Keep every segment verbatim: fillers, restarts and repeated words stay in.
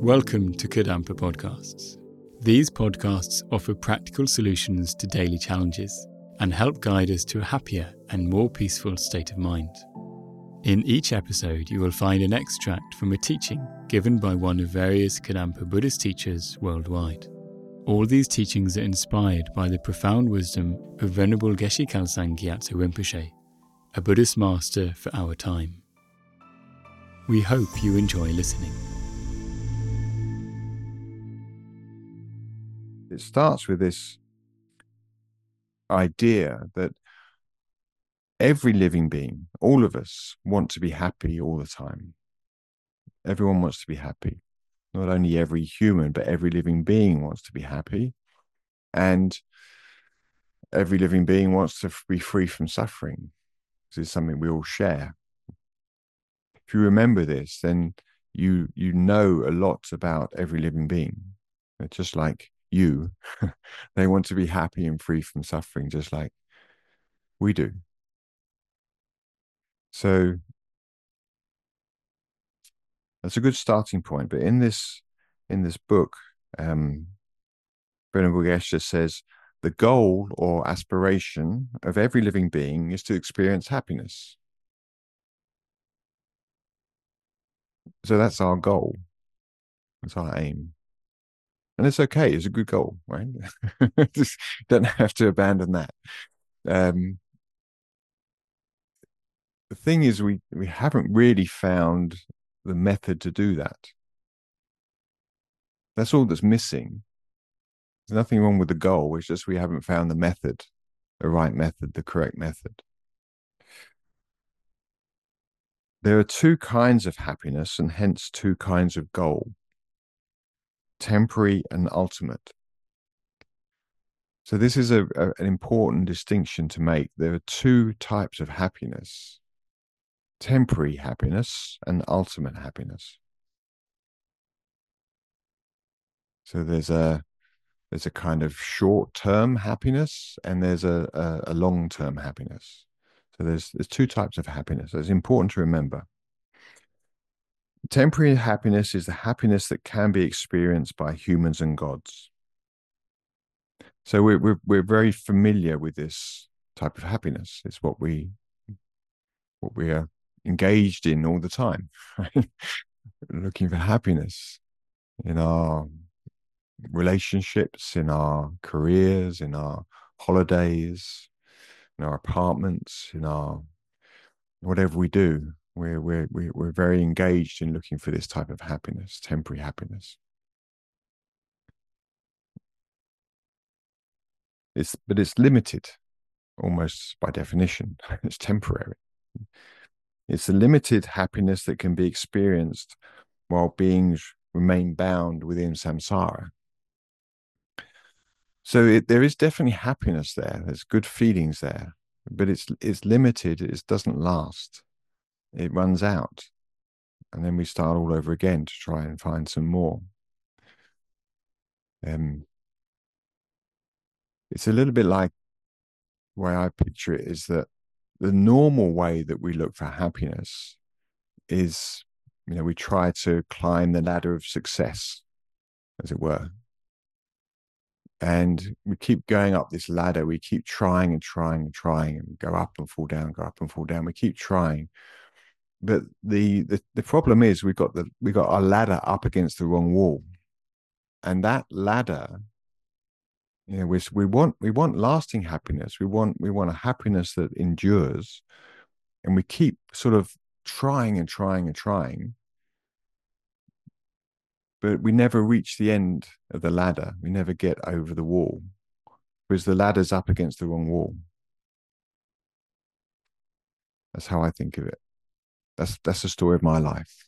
Welcome to Kadampa Podcasts. These podcasts offer practical solutions to daily challenges and help guide us to a happier and more peaceful state of mind. In each episode, you will find an extract from a teaching given by one of various Kadampa Buddhist teachers worldwide. All these teachings are inspired by the profound wisdom of Venerable Geshe Khalsang Gyatso Rinpoche, a Buddhist master for our time. We hope you enjoy listening. It starts with this idea that every living being, all of us, want to be happy all the time. Everyone wants to be happy. Not only every human, but every living being wants to be happy. And every living being wants to be free from suffering. This is something we all share. If you remember this, then you you know a lot about every living being. They're just like you. They want to be happy and free from suffering, just like we do. So that's a good starting point. But in this in this book, um, Venerable Geshe says, the goal or aspiration of every living being is to experience happiness. So that's our goal. That's our aim. And it's okay. It's a good goal, right? Just don't have to abandon that. Um, the thing is, we, we haven't really found the method to do that. That's all that's missing. There's nothing wrong with the goal. It's just we haven't found the method, the right method, the correct method. There are two kinds of happiness and hence two kinds of goal: temporary and ultimate. So this is a, a, an important distinction to make. There are two types of happiness: temporary happiness and ultimate happiness. So there's a there's a kind of short-term happiness and there's a, a, a long-term happiness. So there's there's two types of happiness. It's important to remember. Temporary happiness is the happiness that can be experienced by humans and gods. So we're we're we're very familiar with this type of happiness. It's what we what we are engaged in all the time, right? Looking for happiness in our relationships, in our careers, in our holidays, in our apartments, in our whatever we do. We're we're we're very engaged in looking for this type of happiness, temporary happiness. It's but it's limited, almost by definition. It's temporary. It's a limited happiness that can be experienced while beings remain bound within samsara. So it, there is definitely happiness there. There's good feelings there, but it's it's limited. It doesn't last. It runs out, and then we start all over again to try and find some more. Um, it's a little bit like the way I picture it is that the normal way that we look for happiness is, you know, we try to climb the ladder of success, as it were. And we keep going up this ladder. We keep trying and trying and trying and go up and fall down, go up and fall down. We keep trying. But the, the, the problem is we've got the we got our ladder up against the wrong wall. And that ladder, you know, we, we want we want lasting happiness. We want we want a happiness that endures. And we keep sort of trying and trying and trying. But we never reach the end of the ladder. We never get over the wall because the ladder's up against the wrong wall. That's how I think of it. That's that's the story of my life.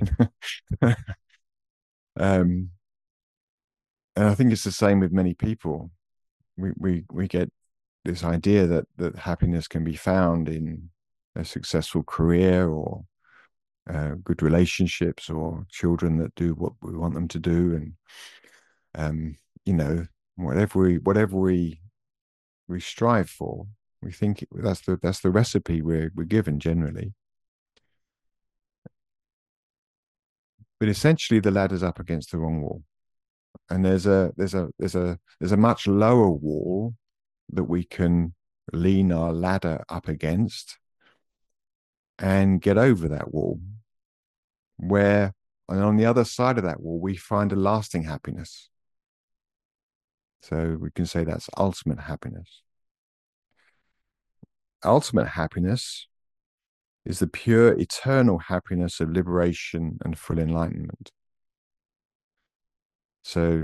um, and I think it's the same with many people. We we we get this idea that that happiness can be found in a successful career or uh, good relationships or children that do what we want them to do, and um, you know, whatever we whatever we we strive for, we think that's the that's the recipe we're we're given generally. but essentially the ladder's up against the wrong wall. And there's a there's a there's a there's a much lower wall that we can lean our ladder up against and get over that wall, where, and on the other side of that wall, we find a lasting happiness. So we can say that's ultimate happiness. Ultimate happiness is the pure eternal happiness of liberation and full enlightenment. So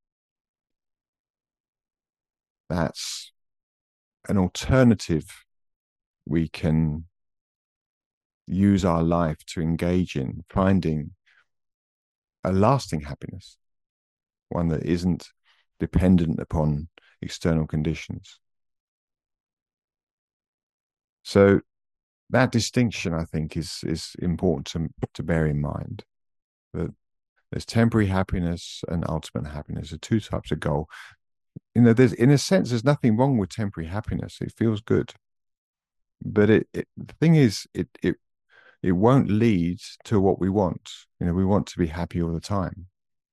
that's an alternative we can use our life to engage in finding a lasting happiness, one that isn't dependent upon external conditions. So that distinction, I think, is is important to, to bear in mind, that there's temporary happiness and ultimate happiness are two types of goal. You know, there's, in a sense, there's nothing wrong with temporary happiness. It feels good. But it, it the thing is, it it it won't lead to what we want. You know, we want to be happy all the time.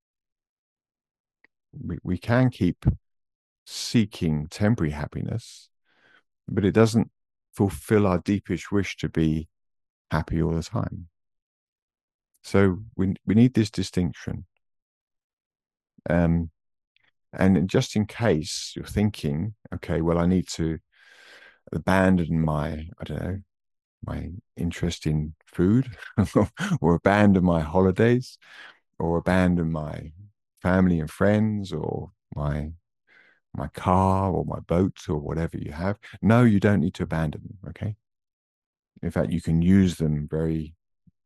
We we can keep seeking temporary happiness, but it doesn't fulfill our deepest wish to be happy all the time. So we we need this distinction. Um, and just in case you're thinking, okay, well, I need to abandon my, I don't know, my interest in food, or abandon my holidays, or abandon my family and friends, or my my car, or my boat, or whatever you have. No, you don't need to abandon them, okay? In fact, you can use them very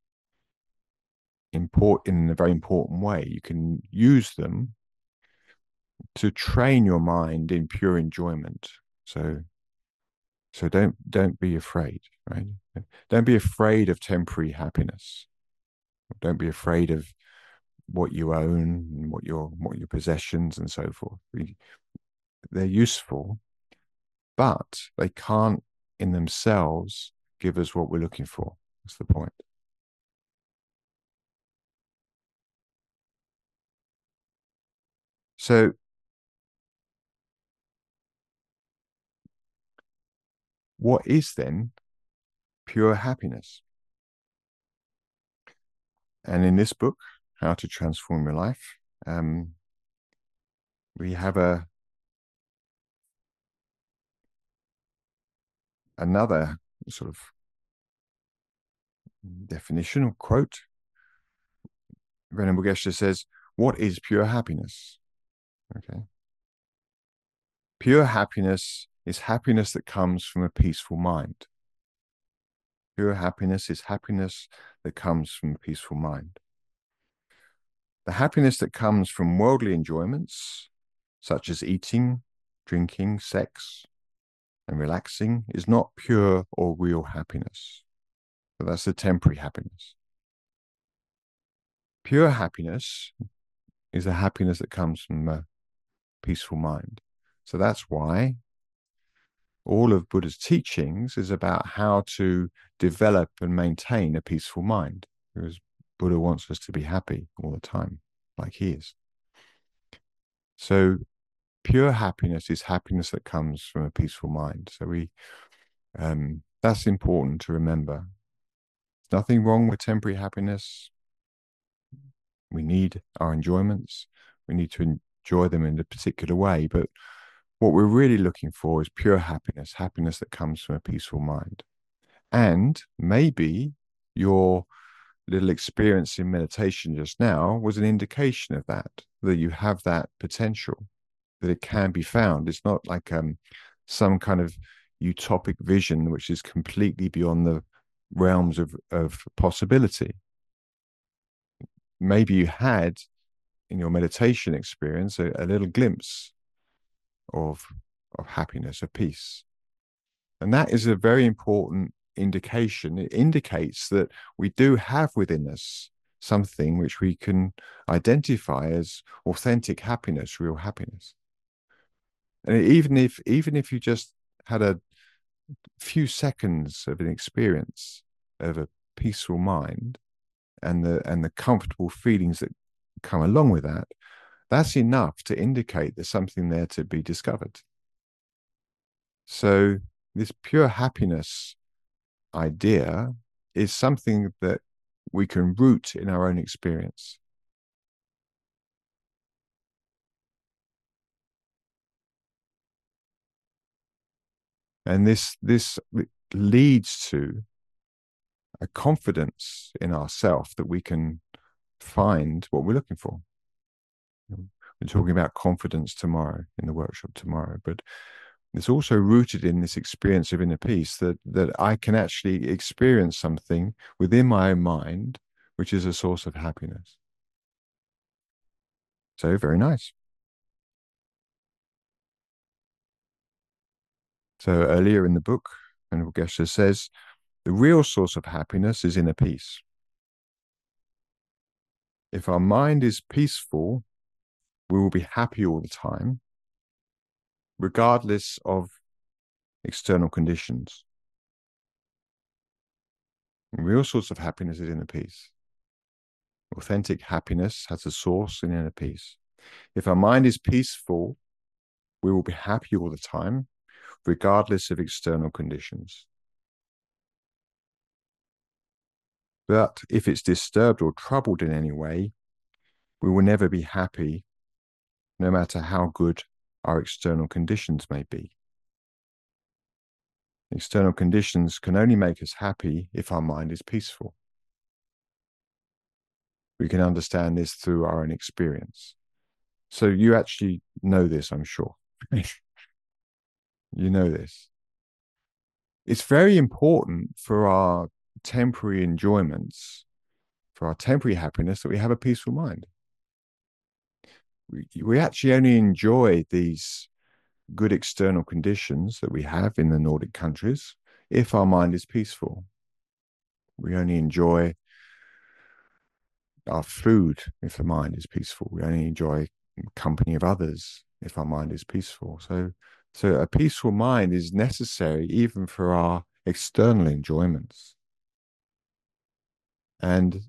important in a very important way. You can use them to train your mind in pure enjoyment. So so don't don't be afraid, right? Don't be afraid of temporary happiness. Don't be afraid of what you own and what your what your possessions and so forth. They're useful, but they can't in themselves give us what we're looking for. That's the point. So what is then pure happiness? And in this book, How to Transform Your Life, um, we have a another sort of definition or quote. Venerable Geshe says, "What is pure happiness?" Okay. Pure happiness is happiness that comes from a peaceful mind. Pure happiness is happiness that comes from a peaceful mind. The happiness that comes from worldly enjoyments, such as eating, drinking, sex, and relaxing, is not pure or real happiness. So that's the temporary happiness. Pure happiness is a happiness that comes from a peaceful mind. So that's why all of Buddha's teachings is about how to develop and maintain a peaceful mind, because Buddha wants us to be happy all the time, like he is. So pure happiness is happiness that comes from a peaceful mind. So we, um, that's important to remember. There's nothing wrong with temporary happiness. We need our enjoyments. We need to enjoy them in a particular way. But what we're really looking for is pure happiness, happiness that comes from a peaceful mind. And maybe your little experience in meditation just now was an indication of that, that you have that potential, that it can be found. It's not like um, some kind of utopic vision which is completely beyond the realms of, of possibility. Maybe you had in your meditation experience a, a little glimpse of, of happiness, of peace. And that is a very important indication. It indicates that we do have within us something which we can identify as authentic happiness, real happiness. And even if even if you just had a few seconds of an experience of a peaceful mind, and the and the comfortable feelings that come along with that, that's enough to indicate there's something there to be discovered. So this pure happiness idea is something that we can root in our own experience. And this this leads to a confidence in ourselves that we can find what we're looking for. We're talking about confidence tomorrow in the workshop tomorrow, but it's also rooted in this experience of inner peace, that that I can actually experience something within my own mind, which is a source of happiness. So very nice. So earlier in the book, Venerable Geshe says, the real source of happiness is inner peace. If our mind is peaceful, we will be happy all the time, regardless of external conditions. The real source of happiness is inner peace. Authentic happiness has a source in inner peace. If our mind is peaceful, we will be happy all the time, regardless of external conditions. But if it's disturbed or troubled in any way, we will never be happy, no matter how good our external conditions may be. External conditions can only make us happy if our mind is peaceful. We can understand this through our own experience. So you actually know this, I'm sure. You know this. It's very important for our temporary enjoyments, for our temporary happiness, that we have a peaceful mind. We, we actually only enjoy these good external conditions that we have in the Nordic countries if our mind is peaceful. We only enjoy our food if the mind is peaceful. We only enjoy company of others if our mind is peaceful. So, so a peaceful mind is necessary even for our external enjoyments. And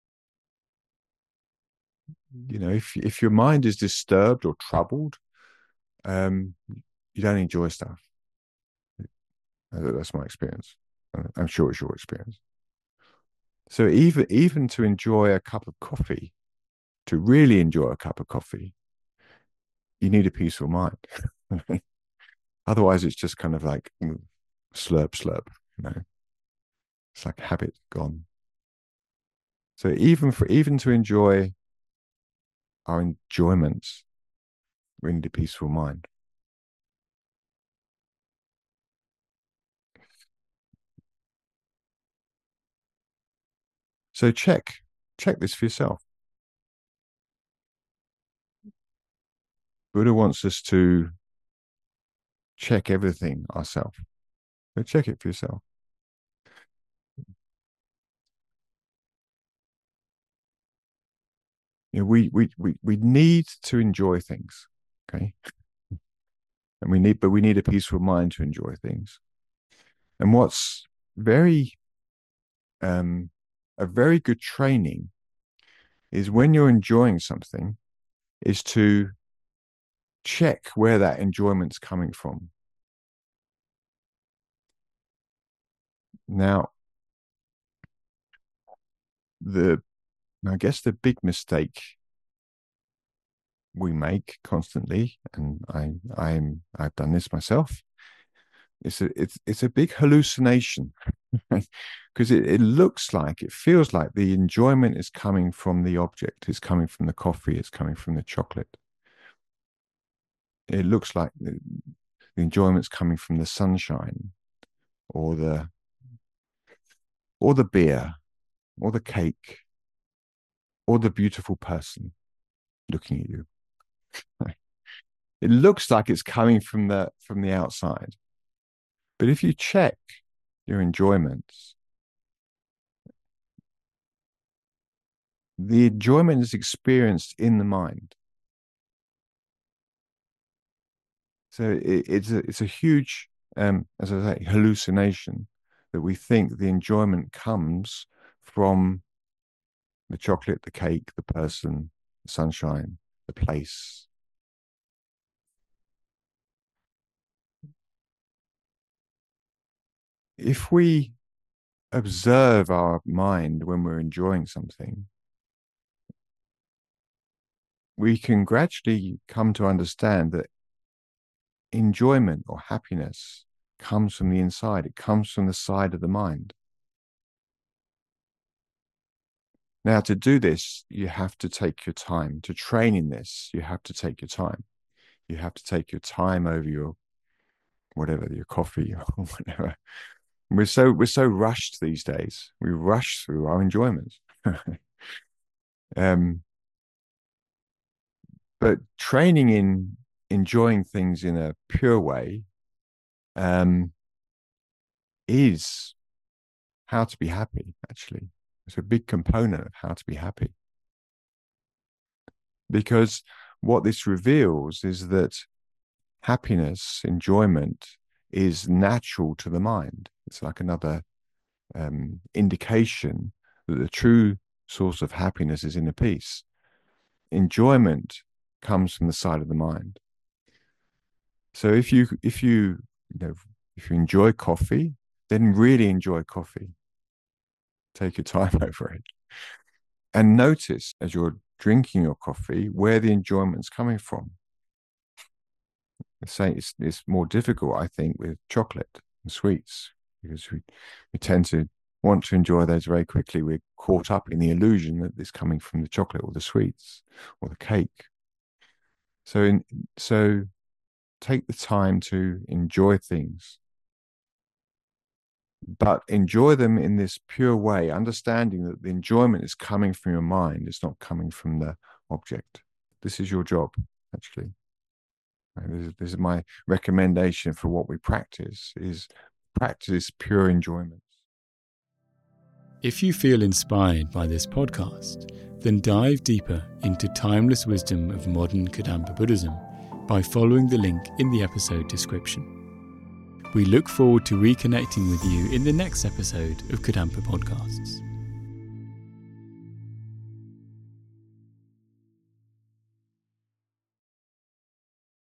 you know, if if your mind is disturbed or troubled, um, you don't enjoy stuff. That's my experience. I'm sure it's your experience. So even even to enjoy a cup of coffee, to really enjoy a cup of coffee, you need a peaceful mind. Otherwise, it's just kind of like slurp, slurp. You know, it's like habit gone. So even for even to enjoy our enjoyments, we need a peaceful mind. So check, check this for yourself. Buddha wants us to check everything ourselves. So check it for yourself. You know, we we we we need to enjoy things, okay? And we need, but we need a peaceful mind to enjoy things. And what's very um, a very good training is when you're enjoying something, is to check where that enjoyment's coming from. Now, the I guess the big mistake we make constantly, and I I'm I've done this myself. It's a it's it's a big hallucination, because it, it looks like, it feels like the enjoyment is coming from the object, it's coming from the coffee, it's coming from the chocolate. It looks like the, the enjoyment's coming from the sunshine, or the or the beer, or the cake, or the beautiful person looking at you. It looks like it's coming from the from the outside. But if you check your enjoyments, the enjoyment is experienced in the mind. So it, it's a it's a huge, um, as I say, hallucination, that we think the enjoyment comes from The chocolate, the cake, the person, the sunshine, the place. If we observe our mind when we're enjoying something, we can gradually come to understand that enjoyment or happiness comes from the inside. It comes from the side of the mind. Now, to do this, you have to take your time. To train in this, you have to take your time. You have to take your time over your whatever, your coffee or whatever. We're so we're so rushed these days. We rush through our enjoyments. um, but training in enjoying things in a pure way um, is how to be happy, actually. It's a big component of how to be happy. Because what this reveals is that happiness, enjoyment, is natural to the mind. It's like another um, indication that the true source of happiness is inner peace. Enjoyment comes from the side of the mind. So if you if you you know if you enjoy coffee, then really enjoy coffee. Take your time over it, and notice as you're drinking your coffee where the enjoyment's coming from. Say it's it's more difficult, I think, with chocolate and sweets, because we we tend to want to enjoy those very quickly. We're caught up in the illusion that it's coming from the chocolate or the sweets or the cake. So in so take the time to enjoy things, but enjoy them in this pure way, understanding that the enjoyment is coming from your mind. It's not coming from the object. This is your job, actually. This is, this is my recommendation for what we practice, is practice pure enjoyment. If you feel inspired by this podcast, then dive deeper into timeless wisdom of modern Kadampa Buddhism by following the link in the episode description. We look forward to reconnecting with you in the next episode of Kadampa Podcasts.